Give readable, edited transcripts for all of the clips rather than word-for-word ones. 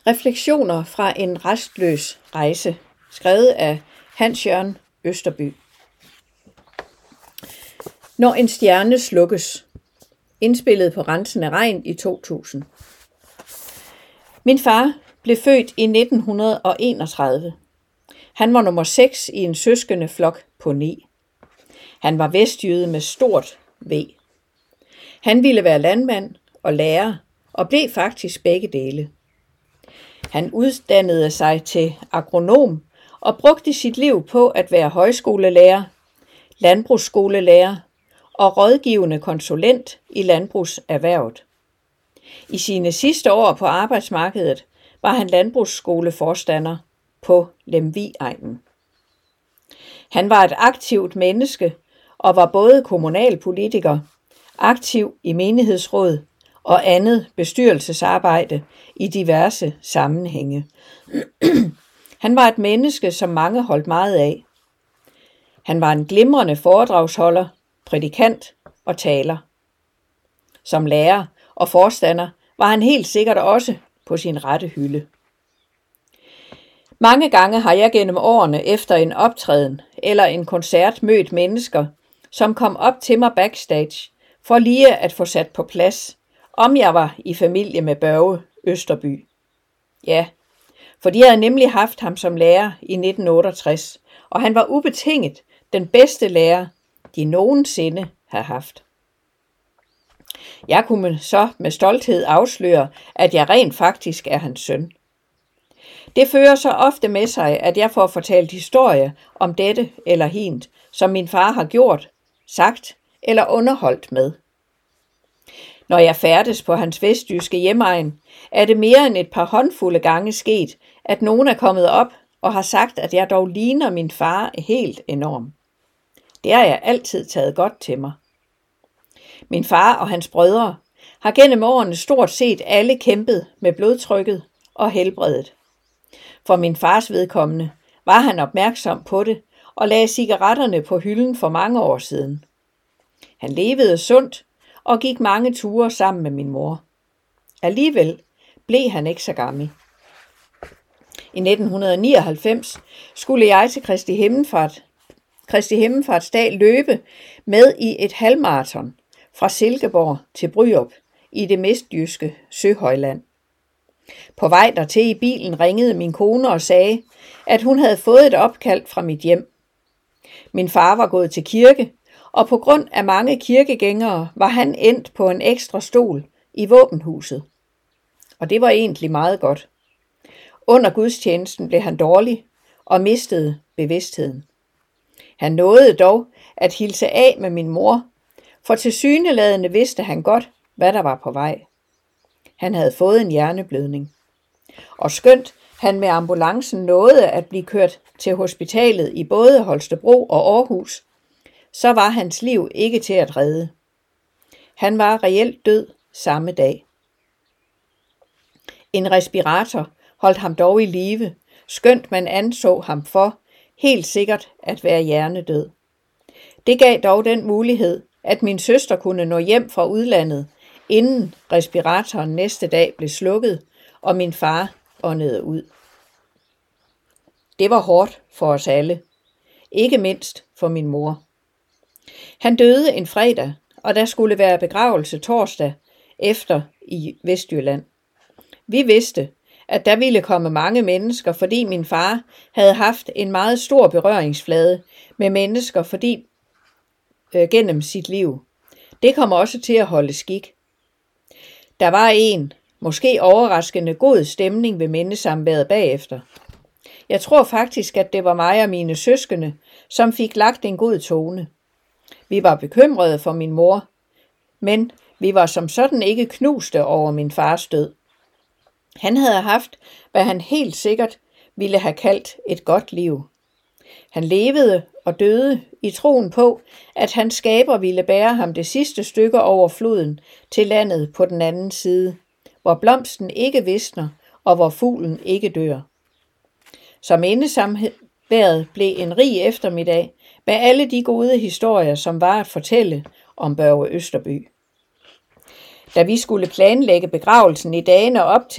Refleksioner fra en rastløs rejse, skrevet af Hans Jørgen Østerby. Når en stjerne slukkes, indspillet på Rensende Regn i 2000. Min far blev født i 1931. Han var nummer 6 i en søskende flok på 9. Han var vestjyde med stort V. Han ville være landmand og lærer, og blev faktisk begge dele. Han uddannede sig til agronom og brugte sit liv på at være højskolelærer, landbrugsskolelærer og rådgivende konsulent i landbrugserhvervet. I sine sidste år på arbejdsmarkedet var han landbrugsskoleforstander på Lemvig-egnen. Han var et aktivt menneske og var både kommunalpolitiker, aktiv i menighedsråd og andet bestyrelsesarbejde i diverse sammenhænge. Han var et menneske, som mange holdt meget af. Han var en glimrende foredragsholder, prædikant og taler. Som lærer og forstander var han helt sikkert også på sin rette hylde. Mange gange har jeg gennem årene efter en optræden eller en koncert mødt mennesker, som kom op til mig backstage for lige at få sat på plads, om jeg var i familie med Børge Østerby. Ja, for de havde nemlig haft ham som lærer i 1968, og han var ubetinget den bedste lærer, de nogensinde havde haft. Jeg kunne så med stolthed afsløre, at jeg rent faktisk er hans søn. Det fører så ofte med sig, at jeg får fortalt historie om dette eller hint, som min far har gjort, sagt eller underholdt med. Når jeg færdes på hans vestjyske hjemegn, er det mere end et par håndfulde gange sket, at nogen er kommet op og har sagt, at jeg dog ligner min far helt enormt. Det har jeg altid taget godt til mig. Min far og hans brødre har gennem årene stort set alle kæmpet med blodtrykket og helbredet. For min fars vedkommende var han opmærksom på det og lagde cigaretterne på hylden for mange år siden. Han levede sundt og gik mange ture sammen med min mor. Alligevel blev han ikke så gammel. I 1999 skulle jeg til Kristi Himmelfartsdag løbe med i et halvmarathon fra Silkeborg til Bryrup i det midtjyske Søhøjland. På vej dertil i bilen ringede min kone og sagde, at hun havde fået et opkald fra mit hjem. Min far var gået til kirke, og på grund af mange kirkegængere var han endt på en ekstra stol i våbenhuset. Og det var egentlig meget godt. Under gudstjenesten blev han dårlig og mistede bevidstheden. Han nåede dog at hilse af med min mor, for tilsyneladende vidste han godt, hvad der var på vej. Han havde fået en hjerneblødning. Og skønt han med ambulancen nåede at blive kørt til hospitalet i både Holstebro og Aarhus, så var hans liv ikke til at redde. Han var reelt død samme dag. En respirator holdt ham dog i live, skønt man anså ham for helt sikkert at være hjernedød. Det gav dog den mulighed, at min søster kunne nå hjem fra udlandet, inden respiratoren næste dag blev slukket, og min far åndede ud. Det var hårdt for os alle, ikke mindst for min mor. Han døde en fredag, og der skulle være begravelse torsdag efter i Vestjylland. Vi vidste, at der ville komme mange mennesker, fordi min far havde haft en meget stor berøringsflade med mennesker gennem sit liv. Det kom også til at holde skik. Der var en, måske overraskende god stemning ved mindesamværet bagefter. Jeg tror faktisk, at det var mig og mine søskende, som fik lagt en god tone. Vi var bekymrede for min mor, men vi var som sådan ikke knuste over min fars død. Han havde haft, hvad han helt sikkert ville have kaldt et godt liv. Han levede og døde i troen på, at hans skaber ville bære ham det sidste stykke over floden til landet på den anden side, hvor blomsten ikke visner og hvor fuglen ikke dør. Så mindesamværet blev en rig eftermiddag med alle de gode historier, som var at fortælle om Børge Østerby. Da vi skulle planlægge begravelsen i dagene op til,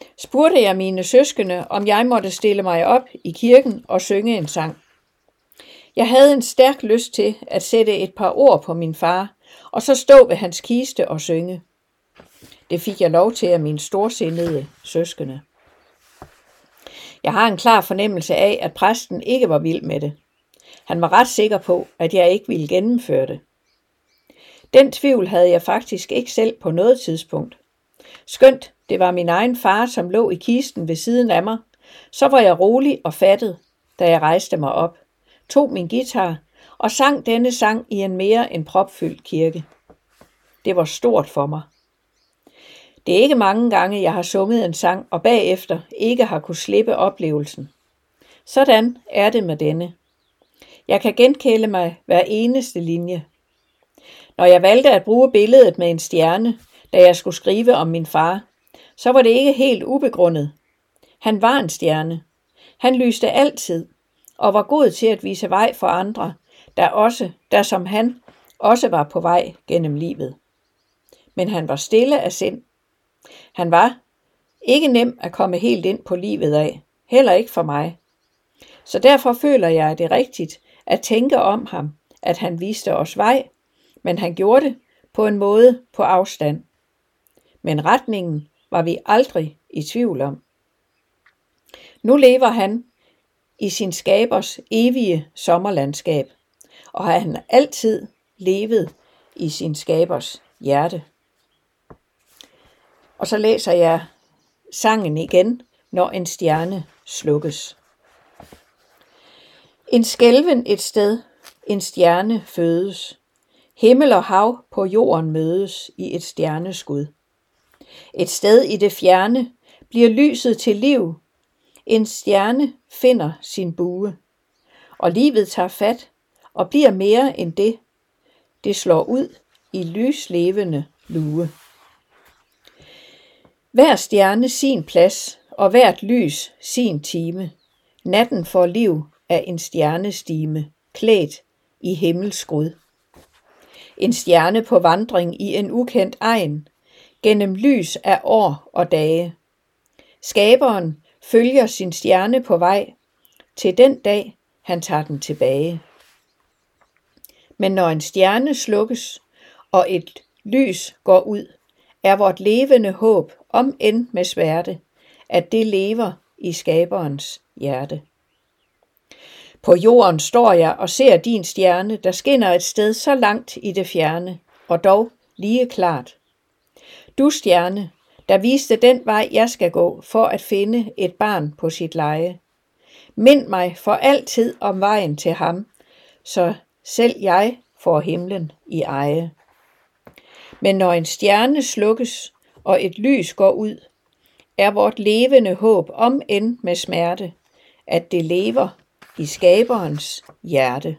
spurgte jeg mine søskende, om jeg måtte stille mig op i kirken og synge en sang. Jeg havde en stærk lyst til at sætte et par ord på min far, og så stå ved hans kiste og synge. Det fik jeg lov til af mine storsindede søskende. Jeg har en klar fornemmelse af, at præsten ikke var vild med det. Han var ret sikker på, at jeg ikke ville gennemføre det. Den tvivl havde jeg faktisk ikke selv på noget tidspunkt. Skønt det var min egen far, som lå i kisten ved siden af mig, så var jeg rolig og fattet, da jeg rejste mig op, tog min guitar og sang denne sang i en mere end propfyldt kirke. Det var stort for mig. Det er ikke mange gange, jeg har sunget en sang og bagefter ikke har kunne slippe oplevelsen. Sådan er det med denne. Jeg kan genkende mig hver eneste linje. Når jeg valgte at bruge billedet med en stjerne, da jeg skulle skrive om min far, så var det ikke helt ubegrundet. Han var en stjerne. Han lyste altid og var god til at vise vej for andre, der som han også var på vej gennem livet. Men han var stille af sind. Han var ikke nem at komme helt ind på livet af, heller ikke for mig. Så derfor føler jeg det rigtigt at tænke om ham, at han viste os vej, men han gjorde det på en måde på afstand. Men retningen var vi aldrig i tvivl om. Nu lever han i sin skabers evige sommerlandskab, og har han altid levet i sin skabers hjerte. Og så læser jeg sangen igen, når en stjerne slukkes. En skælven et sted, en stjerne fødes. Himmel og hav på jorden mødes i et stjerneskud. Et sted i det fjerne bliver lyset til liv. En stjerne finder sin bue. Og livet tager fat og bliver mere end det. Det slår ud i lyslevende lue. Hver stjerne sin plads, og hvert lys sin time. Natten får liv af en stjernestime, klædt i himmelskrud. En stjerne på vandring i en ukendt egen, gennem lys af år og dage. Skaberen følger sin stjerne på vej, til den dag han tager den tilbage. Men når en stjerne slukkes, og et lys går ud, er vort levende håb, om end med sværte, at det lever i skaberens hjerte. På jorden står jeg og ser din stjerne, der skinner et sted så langt i det fjerne, og dog lige klart. Du stjerne, der viste den vej, jeg skal gå, for at finde et barn på sit leje. Mind mig for altid om vejen til ham, så selv jeg får himlen i eje. Men når en stjerne slukkes, og et lys går ud, er vort levende håb, om end med smerte, at det lever i skaberens hjerte.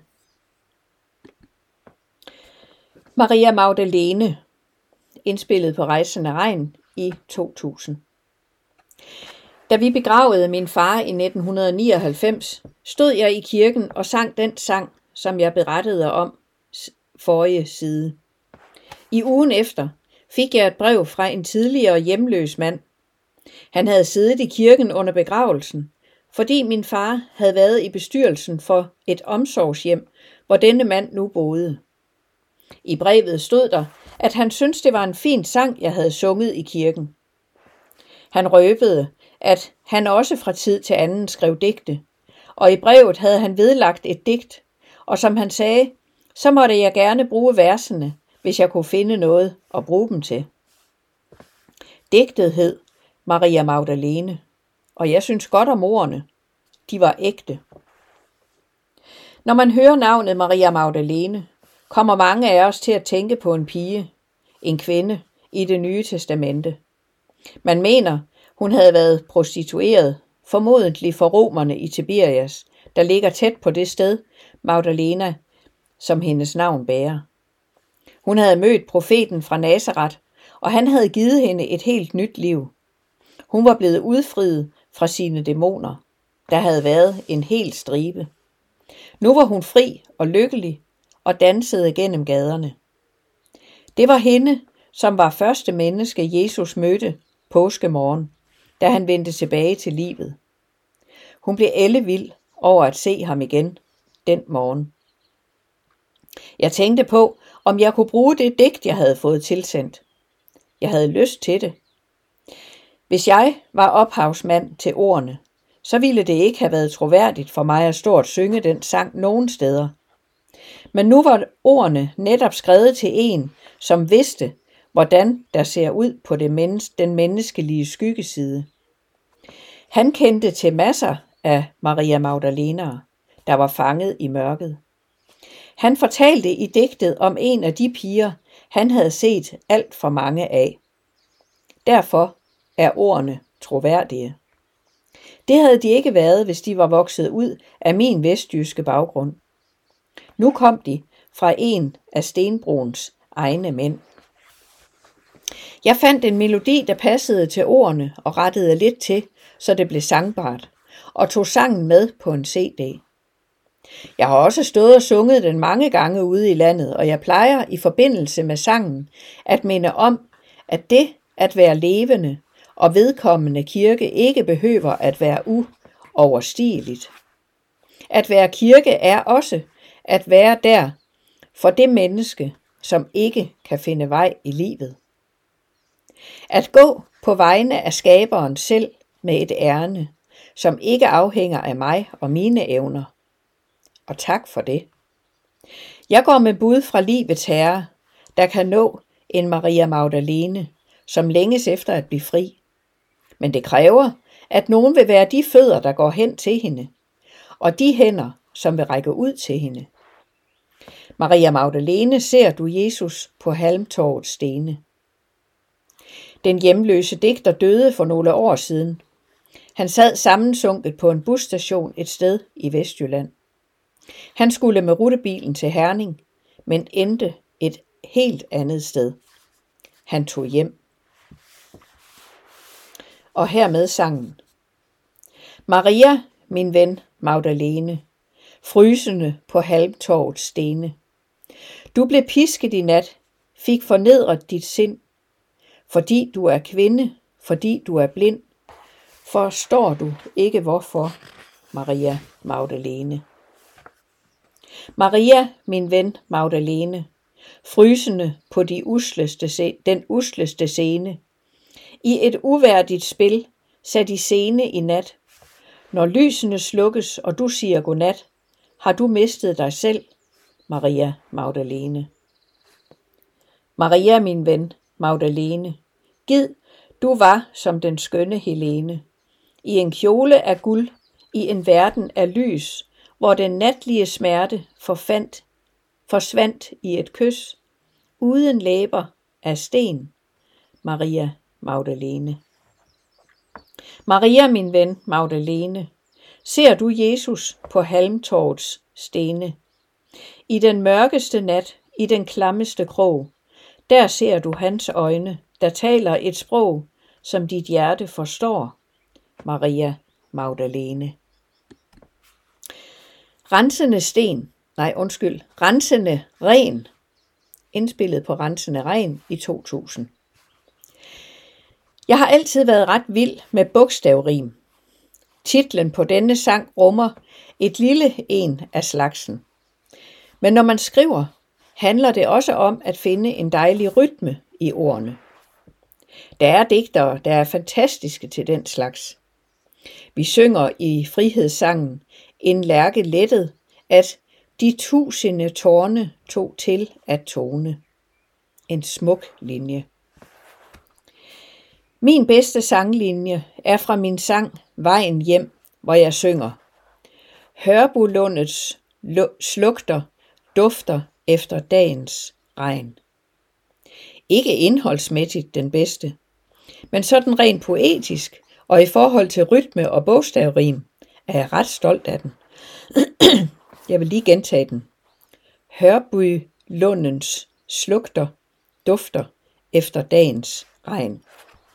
Maria Magdalene, indspillet på Rejsende Regn i 2000. Da vi begravede min far i 1999, stod jeg i kirken og sang den sang, som jeg berettede om forrige side. I ugen efter fik jeg et brev fra en tidligere hjemløs mand. Han havde siddet i kirken under begravelsen, fordi min far havde været i bestyrelsen for et omsorgshjem, hvor denne mand nu boede. I brevet stod der, at han syntes, det var en fin sang, jeg havde sunget i kirken. Han røbede, at han også fra tid til anden skrev digte, og i brevet havde han vedlagt et digt, og som han sagde, så måtte jeg gerne bruge versene, hvis jeg kunne finde noget at bruge dem til. Digtet hed Maria Magdalene, og jeg synes godt om ordene. De var ægte. Når man hører navnet Maria Magdalene, kommer mange af os til at tænke på en pige, en kvinde i Det Nye Testamente. Man mener, hun havde været prostitueret, formodentlig for romerne i Tiberias, der ligger tæt på det sted, Magdalena, som hendes navn bærer. Hun havde mødt profeten fra Nazaret, og han havde givet hende et helt nyt liv. Hun var blevet udfriet fra sine dæmoner. Der havde været en hel stribe. Nu var hun fri og lykkelig og dansede gennem gaderne. Det var hende, som var første menneske, Jesus mødte påskemorgen, da han vendte tilbage til livet. Hun blev ellevild over at se ham igen den morgen. Jeg tænkte på, om jeg kunne bruge det digt, jeg havde fået tilsendt. Jeg havde lyst til det. Hvis jeg var ophavsmand til ordene, så ville det ikke have været troværdigt for mig at stå og synge den sang nogen steder. Men nu var ordene netop skrevet til en, som vidste, hvordan der ser ud på den menneskelige skyggeside. Han kendte til masser af Maria Magdalener, der var fanget i mørket. Han fortalte i digtet om en af de piger, han havde set alt for mange af. Derfor er ordene troværdige. Det havde de ikke været, hvis de var vokset ud af min vestjyske baggrund. Nu kom de fra en af Stenbroens egne mænd. Jeg fandt en melodi, der passede til ordene og rettede lidt til, så det blev sangbart, og tog sangen med på en CD. Jeg har også stået og sunget den mange gange ude i landet, og jeg plejer i forbindelse med sangen at minde om, at det at være levende og vedkommende kirke ikke behøver at være uoverstigeligt. At være kirke er også at være der for det menneske, som ikke kan finde vej i livet. At gå på vegne af skaberen selv med et ærne, som ikke afhænger af mig og mine evner. Og tak for det. Jeg går med bud fra livets herre, der kan nå en Maria Magdalene, som længes efter at blive fri. Men det kræver, at nogen vil være de fødder, der går hen til hende, og de hænder, som vil række ud til hende. Maria Magdalene, ser du Jesus på Halmtorvets stene. Den hjemløse digter døde for nogle år siden. Han sad sammensunket på en busstation et sted i Vestjylland. Han skulle med rutebilen til Herning, men endte et helt andet sted. Han tog hjem. Og hermed sangen. Maria, min ven Magdalene, frysende på Halmtorvets stene. Du blev pisket i nat, fik fornedret dit sind, fordi du er kvinde, fordi du er blind. Forstår du ikke hvorfor, Maria Magdalene? Maria, min ven Magdalene, frysende på den usleste scene. I et uværdigt spil, sat i scene i nat. Når lysene slukkes, og du siger godnat, har du mistet dig selv, Maria Magdalene. Maria, min ven Magdalene, gid du var som den skønne Helene, i en kjole af guld, i en verden af lys, hvor den natlige smerte forsvandt i et kys, uden læber af sten, Maria Magdalene. Maria, min ven Magdalene, ser du Jesus på Halmtorvets stene. I den mørkeste nat, i den klammeste krog, der ser du hans øjne, der taler et sprog, som dit hjerte forstår, Maria Magdalene. Rensende Ren, indspillet på Rensende Ren i 2000. Jeg har altid været ret vild med bogstavrim. Titlen på denne sang rummer et lille en af slagsen. Men når man skriver, handler det også om at finde en dejlig rytme i ordene. Der er digtere, der er fantastiske til den slags. Vi synger i frihedssangen en lærke lettet, at de tusinde tårne tog til at tone. En smuk linje. Min bedste sanglinje er fra min sang Vejen hjem, hvor jeg synger. Hørbulundets slugter dufter efter dagens regn. Ikke indholdsmæssigt den bedste, men sådan rent poetisk og i forhold til rytme og bogstavrim er jeg ret stolt af den. Jeg vil lige gentage den. Hørbulundens slugter dufter efter dagens regn.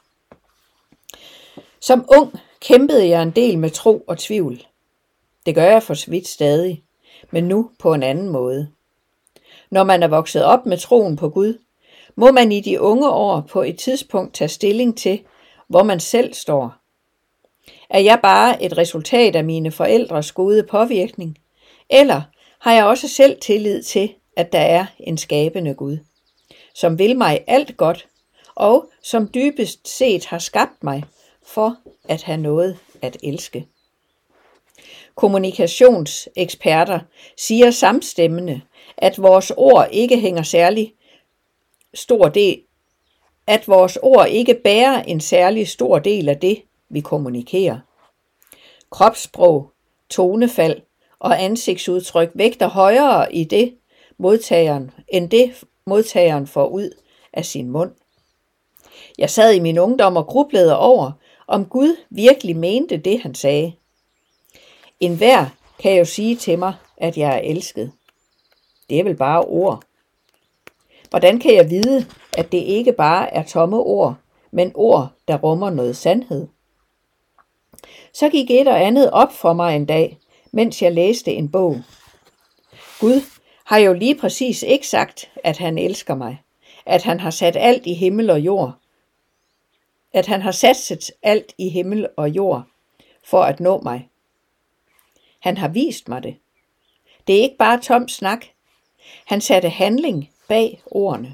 Som ung kæmpede jeg en del med tro og tvivl. Det gør jeg for så vidt stadig, men nu på en anden måde. Når man er vokset op med troen på Gud, må man i de unge år på et tidspunkt tage stilling til, hvor man selv står, Er jeg bare et resultat af mine forældres gode påvirkning? Eller har jeg også selv tillid til, at der er en skabende Gud, som vil mig alt godt, og som dybest set har skabt mig for at have noget at elske? Kommunikationseksperter siger samstemmende, at vores ord ikke bærer en særlig stor del af det, vi kommunikerer. Kropssprog, tonefald og ansigtsudtryk vægter højere end det modtageren får ud af sin mund. Jeg sad i min ungdom og grublede over, om Gud virkelig mente det, han sagde. Enhver kan jo sige til mig, at jeg er elsket. Det er vel bare ord. Hvordan kan jeg vide, at det ikke bare er tomme ord, men ord, der rummer noget sandhed? Så gik et og andet op for mig en dag, mens jeg læste en bog. Gud har jo lige præcis ikke sagt, at han elsker mig, at han har sat alt i himmel og jord, for at nå mig. Han har vist mig det. Det er ikke bare tom snak. Han satte handling bag ordene.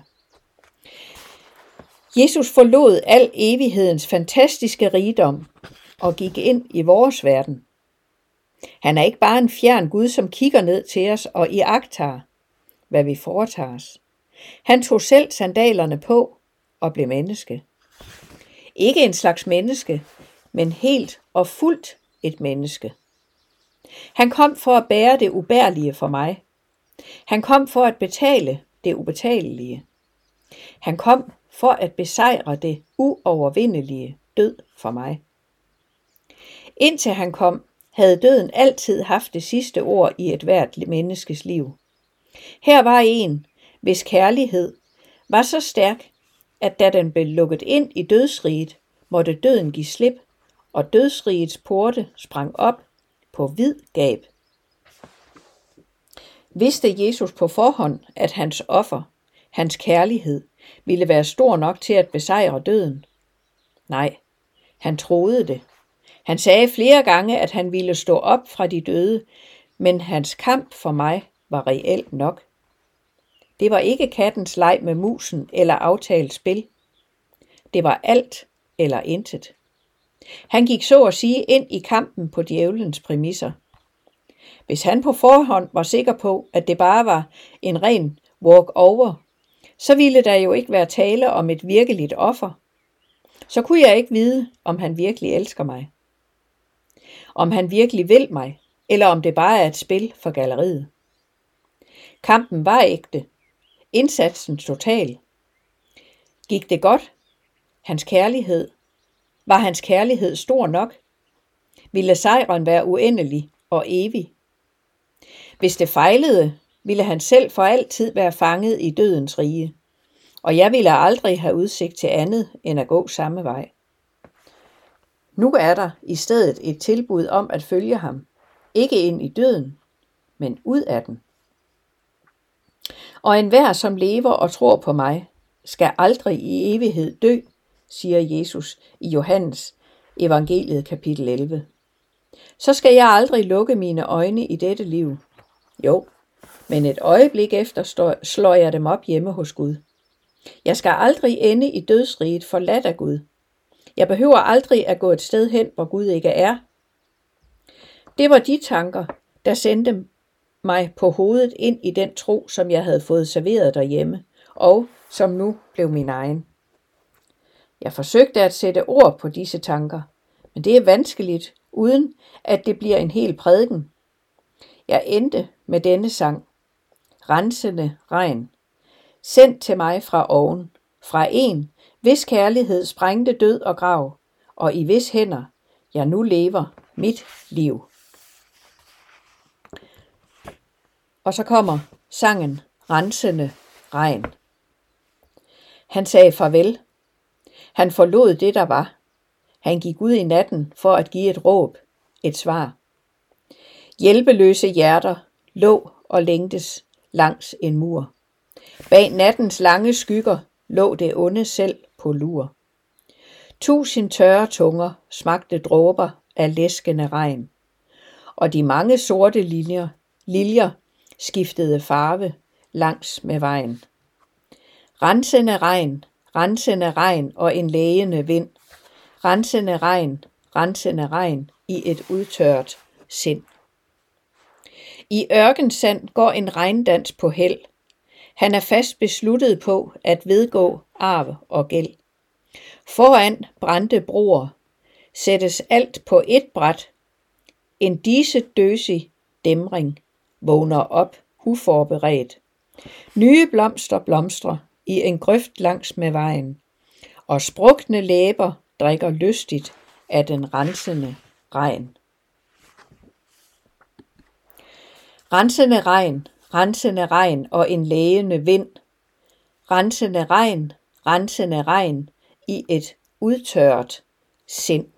Jesus forlod al evighedens fantastiske rigdom og gik ind i vores verden. Han er ikke bare en fjern Gud, som kigger ned til os og iagttager, hvad vi foretager os. Han tog selv sandalerne på og blev menneske. Ikke en slags menneske, men helt og fuldt et menneske. Han kom for at bære det ubærlige for mig. Han kom for at betale det ubetalelige. Han kom for at besejre det uovervindelige, død for mig. Indtil han kom, havde døden altid haft det sidste ord i ethvert menneskes liv. Her var en, hvis kærlighed var så stærk, at da den blev lukket ind i dødsriget, måtte døden give slip, og dødsrigets porte sprang op på vid gab. Vidste Jesus på forhånd, at hans offer, hans kærlighed, ville være stor nok til at besejre døden? Nej, han troede det. Han sagde flere gange, at han ville stå op fra de døde, men hans kamp for mig var reelt nok. Det var ikke kattens leg med musen eller aftalt spil. Det var alt eller intet. Han gik så at sige ind i kampen på djævelens præmisser. Hvis han på forhånd var sikker på, at det bare var en ren walk-over, så ville der jo ikke være tale om et virkeligt offer. Så kunne jeg ikke vide, om han virkelig elsker mig. Om han virkelig vil mig, eller om det bare er et spil for galleriet. Kampen var ægte. Indsatsen total. Gik det godt? Var hans kærlighed stor nok? Ville sejren være uendelig og evig? Hvis det fejlede, ville han selv for altid være fanget i dødens rige, og jeg ville aldrig have udsigt til andet end at gå samme vej. Nu er der i stedet et tilbud om at følge ham, ikke ind i døden, men ud af den. Og enhver, som lever og tror på mig, skal aldrig i evighed dø, siger Jesus i Johannes evangeliet kapitel 11. Så skal jeg aldrig lukke mine øjne i dette liv. Jo, men et øjeblik efter slår jeg dem op hjemme hos Gud. Jeg skal aldrig ende i dødsriget forladt af Gud. Jeg behøver aldrig at gå et sted hen, hvor Gud ikke er. Det var de tanker, der sendte mig på hovedet ind i den tro, som jeg havde fået serveret derhjemme, og som nu blev min egen. Jeg forsøgte at sætte ord på disse tanker, men det er vanskeligt, uden at det bliver en hel prædiken. Jeg endte med denne sang. Rensende regn. Sendt til mig fra oven, fra en, hvis kærlighed sprængte død og grav, og i hvis hænder jeg nu lever mit liv. Og så kommer sangen Rensende regn. Han sagde farvel. Han forlod det, der var. Han gik ud i natten for at give et råb, et svar. Hjælpeløse hjerter lå og længtes langs en mur. Bag nattens lange skygger lå det onde selv på lur. 1000 tørre tunger smagte dråber af læskende regn, og de mange sorte liljer skiftede farve langs med vejen. Rensende regn og en lægende vind. Rensende regn i et udtørret sind. I ørkensand går en regndans på held. Han er fast besluttet på at vedgå arv og gæld. Foran brændte broer sættes alt på et bræt. En døsig dæmring vågner op uforberedt. Nye blomster blomstrer i en grøft langs med vejen, og sprukne læber drikker lystigt af den rensende regn. Rensende regn og en lægende vind. Rensende regn i et udtørret sind.